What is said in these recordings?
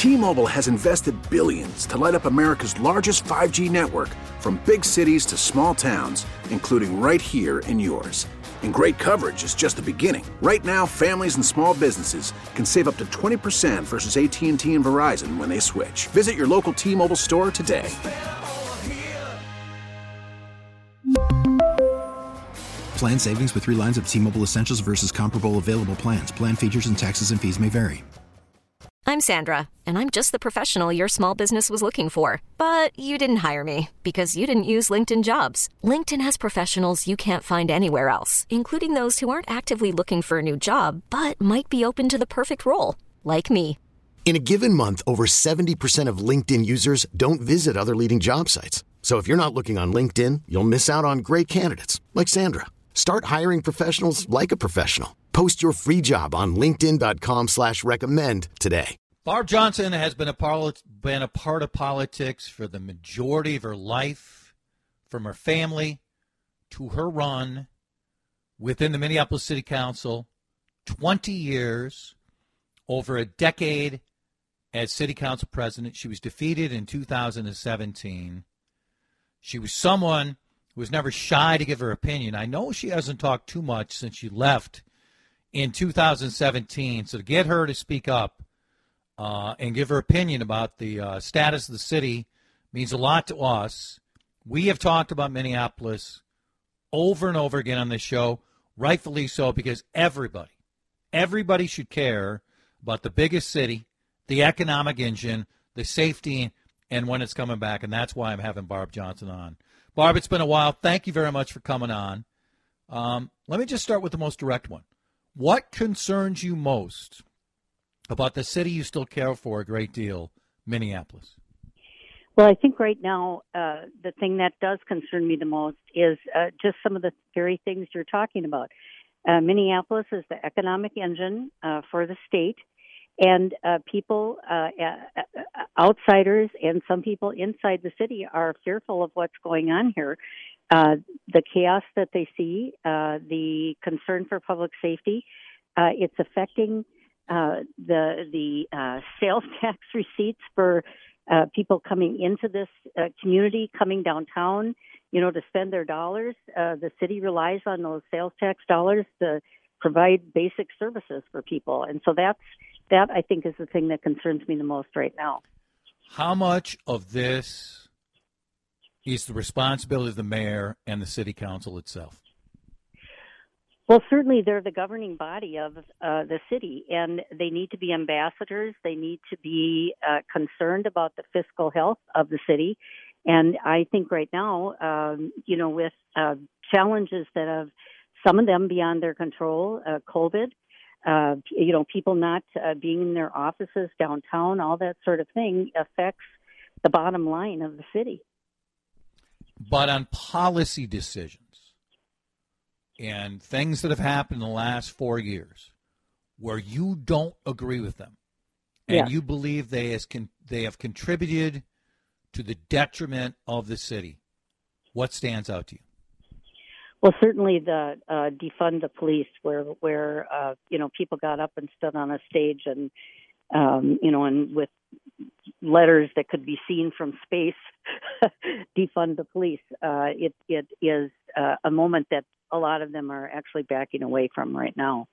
T-Mobile has invested billions to light up America's largest 5G network, from big cities to small towns, including right here in yours. And great coverage is just the beginning. Right now, families and small businesses can save up to 20% versus AT&T and Verizon when they switch. Visit your local T-Mobile store today. Plan savings with 3 lines of T-Mobile Essentials versus comparable available plans. Plan features and taxes and fees may vary. I'm Sandra, and I'm just the professional your small business was looking for. But you didn't hire me because you didn't use LinkedIn Jobs. LinkedIn has professionals you can't find anywhere else, including those who aren't actively looking for a new job, but might be open to the perfect role, like me. In a given month, over 70% of LinkedIn users don't visit other leading job sites. So if you're not looking on LinkedIn, you'll miss out on great candidates like Sandra. Start hiring professionals like a professional. Post your free job on linkedin.com/recommend today. Barb Johnson has been a part of politics for the majority of her life, from her family to her run within the Minneapolis City Council, 20 years, over a decade as City Council president. She was defeated in 2017. She was someone who was never shy to give her opinion. I know she hasn't talked too much since she left in 2017, so to get her to speak up and give her opinion about the status of the city means a lot to us. We have talked about Minneapolis over and over again on this show, rightfully so, because everybody should care about the biggest city, the economic engine, the safety, and when it's coming back, and that's why I'm having Barb Johnson on. Barb, it's been a while. Thank you very much for coming on. Let me just start with the most direct one. What concerns you most about the city you still care for a great deal, Minneapolis? Well, I think right now the thing that does concern me the most is just some of the very things you're talking about. Minneapolis is the economic engine for the state, and people, outsiders and some people inside the city are fearful of what's going on here. The chaos that they see, the concern for public safety, it's affecting the sales tax receipts for people coming into this community, coming downtown, to spend their dollars. The city relies on those sales tax dollars to provide basic services for people. And so that I think is the thing that concerns me the most right now. How much of this is the responsibility of the mayor and the city council itself? Well, certainly they're the governing body of the city, and they need to be ambassadors. They need to be concerned about the fiscal health of the city. And I think right now, with challenges that have, some of them beyond their control, COVID, people not being in their offices downtown, all that sort of thing affects the bottom line of the city. But on policy decisions and things that have happened in the last 4 years where you don't agree with them and you believe they have contributed to the detriment of the city, what stands out to you? Well, certainly the defund the police, where people got up and stood on a stage and and with letters that could be seen from space, defund the police. It is a moment that a lot of them are actually backing away from right now.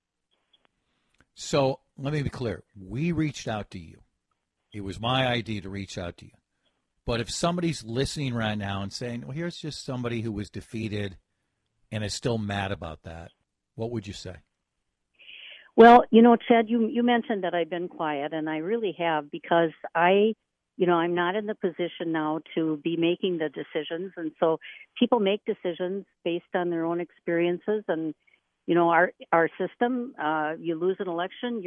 So let me be clear. We reached out to you. It was my idea to reach out to you. But if somebody's listening right now and saying, well, here's just somebody who was defeated and is still mad about that, what would you say? Well, Chad, you mentioned that I've been quiet, and I really have, because I'm not in the position now to be making the decisions. And so people make decisions based on their own experiences. And, our system, you lose an election,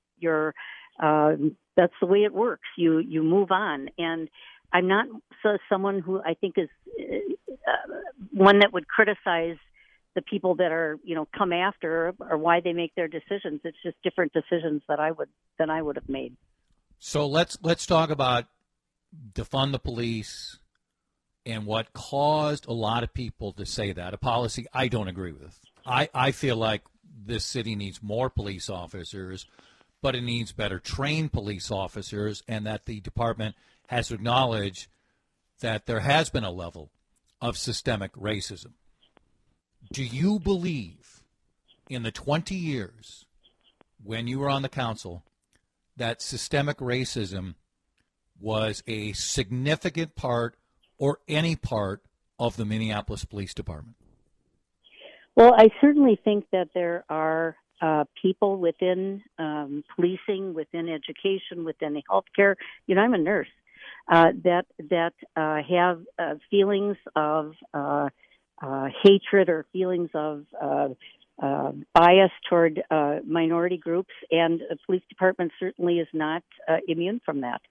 that's the way it works. You move on. And I'm not someone who I think is one that would criticize the people that are, come after or why they make their decisions. It's just different decisions than I would have made. So let's talk about defund the police and what caused a lot of people to say that, a policy I don't agree with. I feel like this city needs more police officers, but it needs better trained police officers, and that the department has to acknowledge that there has been a level of systemic racism. Do you believe in the 20 years when you were on the council that systemic racism was a significant part or any part of the Minneapolis Police Department? Well, I certainly think that there are people within policing, within education, within healthcare. You know, I'm a nurse. That have feelings of hatred or feelings of bias toward minority groups, and the police department certainly is not immune from that.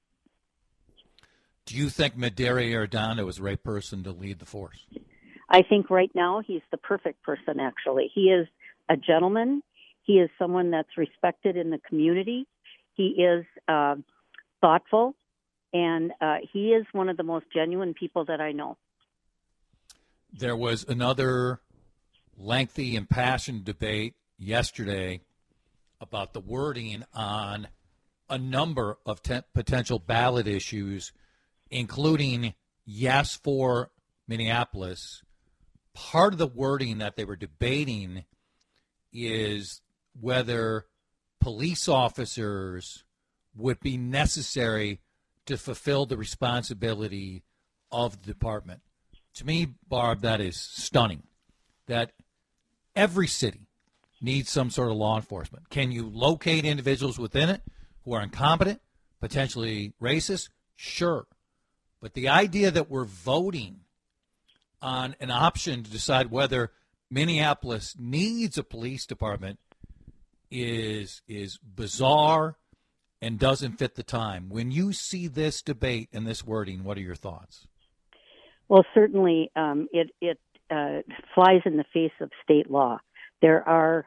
Do you think Medaria Ardano is the right person to lead the force? I think right now he's the perfect person, actually. He is a gentleman. He is someone that's respected in the community. He is thoughtful, and he is one of the most genuine people that I know. There was another lengthy, impassioned debate yesterday about the wording on a number of potential ballot issues, including yes for Minneapolis. Part of the wording that they were debating is whether police officers would be necessary to fulfill the responsibility of the department. To me, Barb, that is stunning. That every city needs some sort of law enforcement. Can you locate individuals within it who are incompetent, potentially racist? Sure. But the idea that we're voting on an option to decide whether Minneapolis needs a police department is bizarre and doesn't fit the time. When you see this debate and this wording, what are your thoughts? Well, certainly it flies in the face of state law. There are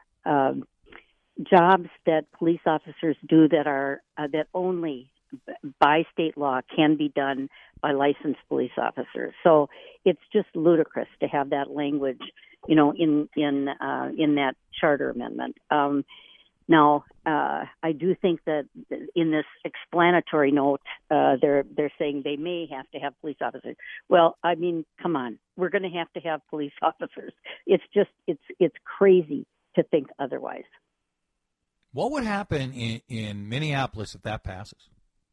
jobs that police officers do that are that only by state law can be done by licensed police officers. So it's just ludicrous to have that language, you know, in that charter amendment. Now, I do think that in this explanatory note, they're saying they may have to have police officers. Well, I mean, come on, we're going to have police officers. It's just it's crazy to think otherwise. What would happen in Minneapolis if that passes?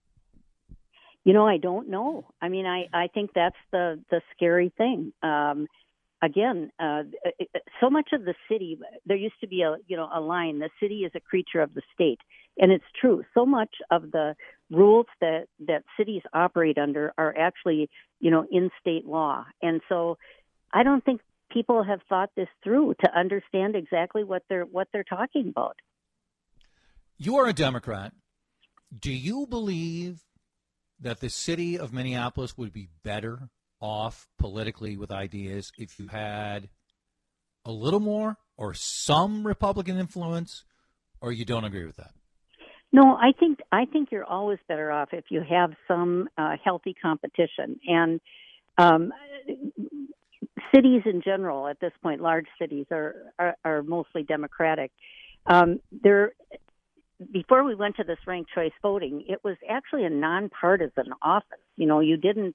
You know, I don't know. I mean, I think that's the scary thing. Again, so much of the city, there used to be a line, the city is a creature of the state. And it's true. So much of the rules that cities operate under are actually, you know, in state law. And so I don't think people have thought this through to understand exactly what they're talking about. You are a Democrat. Do you believe that the city of Minneapolis would be better off politically with ideas if you had a little more or some Republican influence, or you don't agree with that? No, I think you're always better off if you have some healthy competition. And cities in general, at this point, large cities are mostly Democratic. Before we went to this ranked choice voting, it was actually a nonpartisan office. You know, you didn't.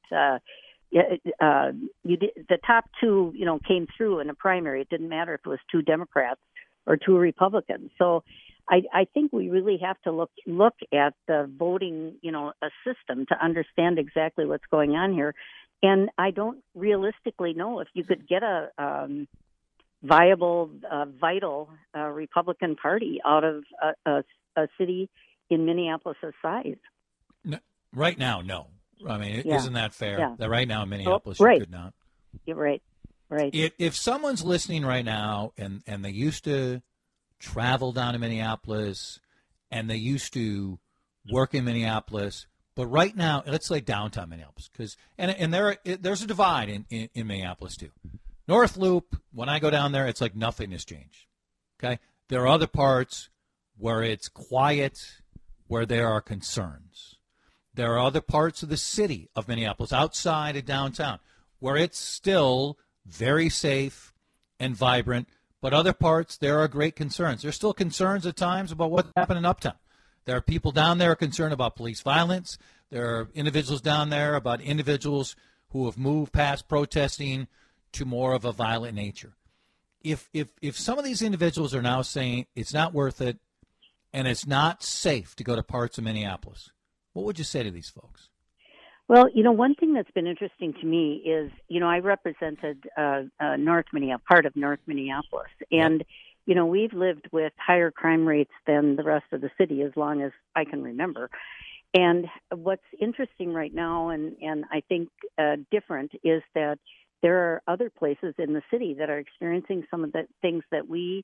The top two, you know, came through in a primary. It didn't matter if it was two Democrats or two Republicans. So I think we really have to look at the voting, you know, a system to understand exactly what's going on here. And I don't realistically know if you could get a viable, vital Republican Party out of a city in Minneapolis' size. No, right now, no. I mean, isn't that fair? Yeah. That right now in Minneapolis, right. You could not. You're right. Right. If someone's listening right now and they used to travel down to Minneapolis and they used to work in Minneapolis, but right now, let's say downtown Minneapolis, because there's a divide in Minneapolis too. North Loop, when I go down there, it's like nothing has changed. Okay, there are other parts where it's quiet, where there are concerns. There are other parts of the city of Minneapolis outside of downtown where it's still very safe and vibrant, but other parts there are great concerns. There's still concerns at times about what's happening uptown. There are people down there concerned about police violence. There are individuals down there about individuals who have moved past protesting to more of a violent nature. If some of these individuals are now saying it's not worth it and it's not safe to go to parts of Minneapolis, what would you say to these folks? Well, one thing that's been interesting to me is, I represented North Minneapolis, part of North Minneapolis, and we've lived with higher crime rates than the rest of the city as long as I can remember. And what's interesting right now, and I think different, is that there are other places in the city that are experiencing some of the things that we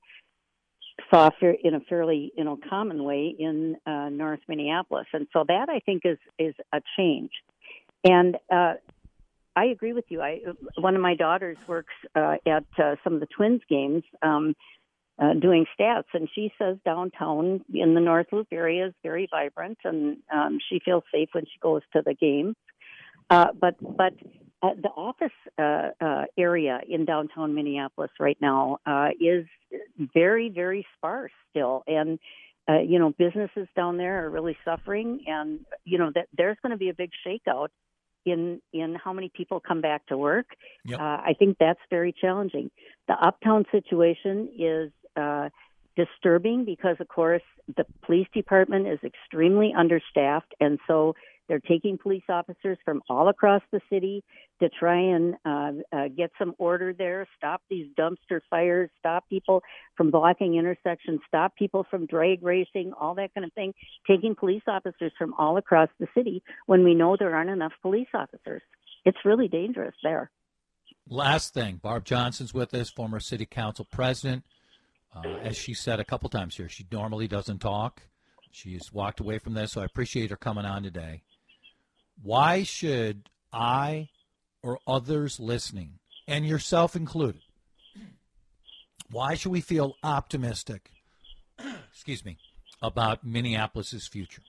saw in a fairly common way in North Minneapolis. And so that, I think, is a change. And I agree with you. One of my daughters works at some of the Twins games doing stats, and she says downtown in the North Loop area is very vibrant, and she feels safe when she goes to the games. But the office area in downtown Minneapolis right now is very, very sparse still, and businesses down there are really suffering, and that there's going to be a big shakeout in how many people come back to work. Yep. I think that's very challenging. The uptown situation is disturbing because, of course, the police department is extremely understaffed, and so they're taking police officers from all across the city to try and get some order there, stop these dumpster fires, stop people from blocking intersections, stop people from drag racing, all that kind of thing, taking police officers from all across the city when we know there aren't enough police officers. It's really dangerous there. Last thing, Barb Johnson's with us, former city council president. As she said a couple times here, she normally doesn't talk. She's walked away from this, so I appreciate her coming on today. Why should I or others listening, and yourself included, why should we feel optimistic, about Minneapolis's future?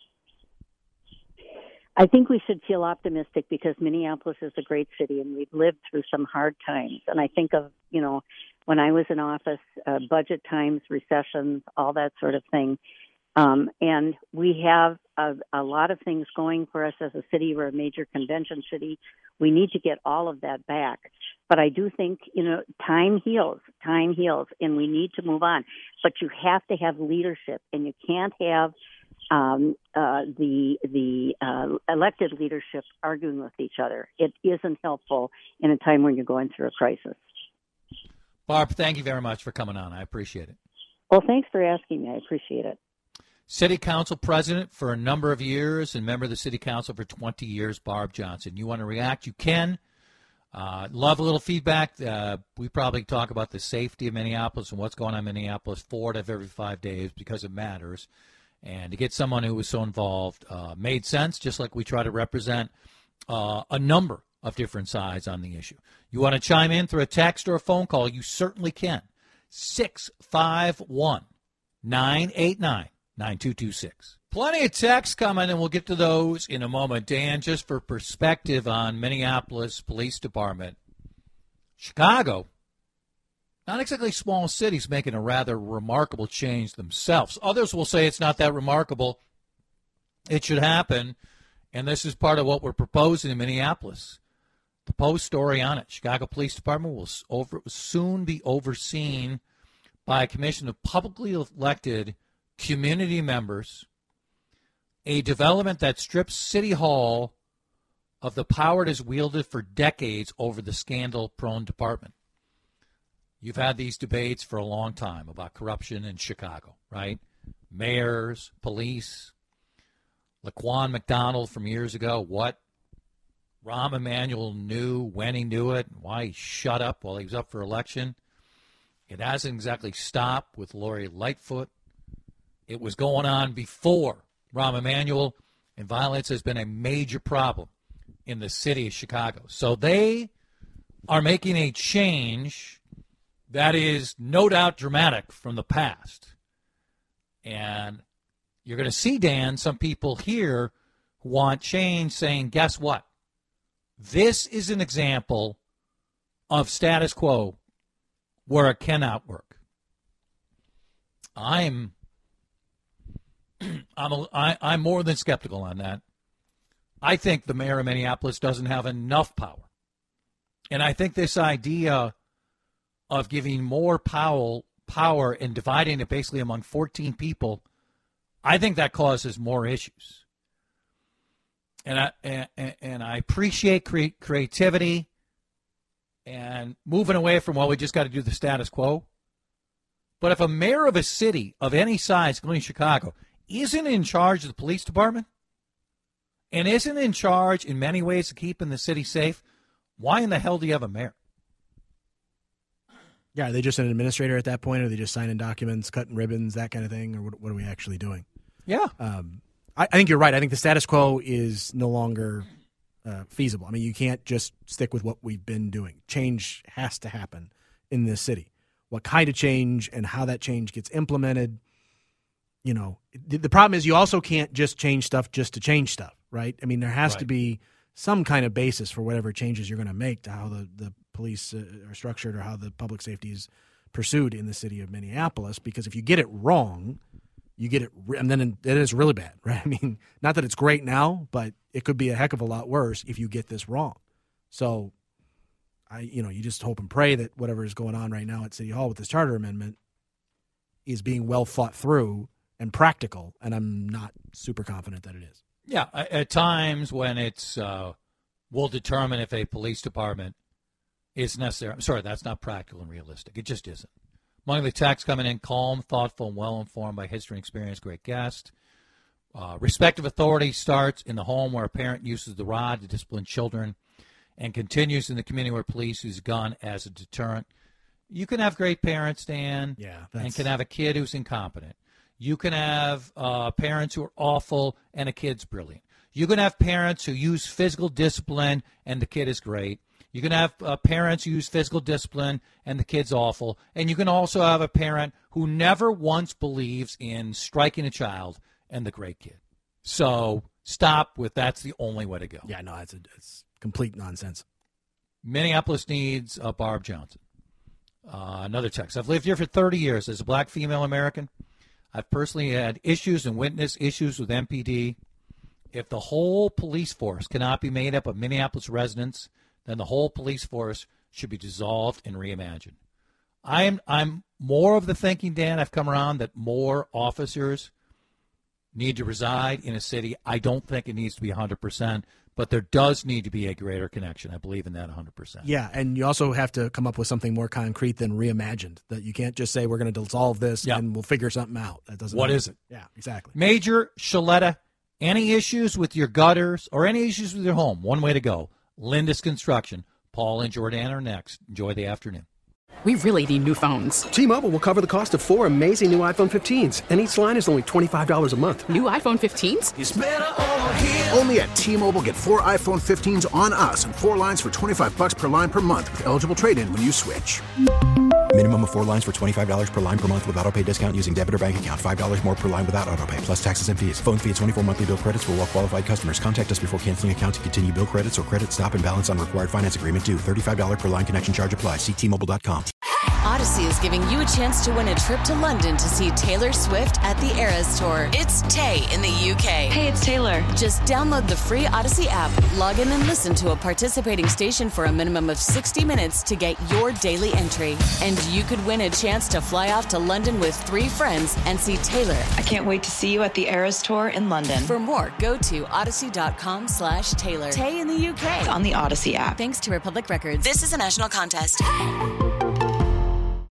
I think we should feel optimistic because Minneapolis is a great city, and we've lived through some hard times. And I think of, when I was in office, budget times, recessions, all that sort of thing. And we have a lot of things going for us as a city. We're a major convention city. We need to get all of that back. But I do think, time heals, and we need to move on. But you have to have leadership, and you can't have the elected leadership arguing with each other. It isn't helpful in a time when you're going through a crisis. Barb, thank you very much for coming on. I appreciate it. Well, thanks for asking me. I appreciate it. City Council President for a number of years and member of the City Council for 20 years, Barb Johnson. You want to react? You can. Love a little feedback. We probably talk about the safety of Minneapolis and what's going on in Minneapolis 4 out of every 5 days because it matters. And to get someone who was so involved made sense, just like we try to represent a number of different sides on the issue. You want to chime in through a text or a phone call, you certainly can. 651-989-9226. Plenty of texts coming, and we'll get to those in a moment. Dan, just for perspective on Minneapolis Police Department, Chicago, not exactly small cities, making a rather remarkable change themselves. Others will say it's not that remarkable. It should happen, and this is part of what we're proposing in Minneapolis. The Post story on it. Chicago Police Department will soon be overseen by a commission of publicly elected community members, a development that strips City Hall of the power it has wielded for decades over the scandal-prone department. You've had these debates for a long time about corruption in Chicago, right? Mayors, police. Laquan McDonald from years ago, what Rahm Emanuel knew, when he knew it, why he shut up while he was up for election. It hasn't exactly stopped with Lori Lightfoot. It was going on before Rahm Emanuel, and violence has been a major problem in the city of Chicago. So they are making a change that is no doubt dramatic from the past. And you're going to see, Dan, some people here who want change saying, guess what? This is an example of status quo where it cannot work. I'm I'm more than skeptical on that. I think the mayor of Minneapolis doesn't have enough power. And I think this idea of giving more power and dividing it basically among 14 people, I think that causes more issues. And I appreciate creativity and moving away from, well, we just got to do the status quo. But if a mayor of a city of any size, including Chicago, isn't in charge of the police department and isn't in charge in many ways of keeping the city safe, why in the hell do you have a mayor? Yeah, are they just an administrator at that point? Or are they just signing documents, cutting ribbons, that kind of thing? Or what are we actually doing? Yeah. I think you're right. I think the status quo is no longer feasible. I mean, you can't just stick with what we've been doing. Change has to happen in this city. What kind of change and how that change gets implemented, you know, the problem is you also can't just change stuff just to change stuff, right? I mean, there has to be some kind of basis for whatever changes you're going to make to how the police are structured or how the public safety is pursued in the city of Minneapolis, because if you get it wrong, you get it, and then it is really bad, right? I mean, not that it's great now, but it could be a heck of a lot worse if you get this wrong. So, you just hope and pray that whatever is going on right now at City Hall with this charter amendment is being well thought through and practical, and I'm not super confident that it is. Yeah, at times when it's will determine if a police department is necessary. I'm sorry, that's not practical and realistic. It just isn't. Among the text coming in, calm, thoughtful, and well-informed by history and experience, great guest. Respect of authority starts in the home where a parent uses the rod to discipline children and continues in the community where police use a gun as a deterrent. You can have great parents, Dan, and can have a kid who's incompetent. You can have parents who are awful and a kid's brilliant. You can have parents who use physical discipline and the kid is great. You can have parents who use physical discipline and the kid's awful. And you can also have a parent who never once believes in striking a child and the great kid. So stop with that's the only way to go. Yeah, no, it's complete nonsense. Minneapolis needs Barb Johnson. Another text. I've lived here for 30 years as a black female American. I've personally had issues and witnessed issues with MPD. If the whole police force cannot be made up of Minneapolis residents, then the whole police force should be dissolved and reimagined. I'm more of the thinking, Dan, I've come around that more officers need to reside in a city. I don't think it needs to be 100%, but there does need to be a greater connection. I believe in that 100%. Yeah, and you also have to come up with something more concrete than reimagined. That you can't just say we're going to dissolve this and we'll figure something out. That doesn't. What is it? Yeah, exactly. Major Shaletta, any issues with your gutters or any issues with your home? One way to go. Lindus Construction. Paul and Jordan are next. Enjoy the afternoon. We really need new phones. T-Mobile will cover the cost of 4 amazing new iPhone 15s, and each line is only $25 a month. New iPhone 15s? It's better over here. Only at T-Mobile, get 4 iPhone 15s on us and 4 lines for $25 per line per month with eligible trade-in when you switch. Minimum of 4 lines for $25 per line per month with autopay discount using debit or bank account. $5 more per line without autopay, plus taxes and fees. Phone fee at 24 monthly bill credits for well-qualified customers. Contact us before canceling account to continue bill credits or credit stop and balance on required finance agreement due. $35 per line connection charge applies. See T-Mobile.com. Odyssey is giving you a chance to win a trip to London to see Taylor Swift at the Eras Tour. It's Tay in the UK. Hey, it's Taylor. Just download the free Odyssey app, log in and listen to a participating station for a minimum of 60 minutes to get your daily entry. And you could win a chance to fly off to London with 3 friends and see Taylor. I can't wait to see you at the Eras Tour in London. For more, go to odyssey.com/Taylor. Tay in the UK. It's on the Odyssey app. Thanks to Republic Records. This is a national contest.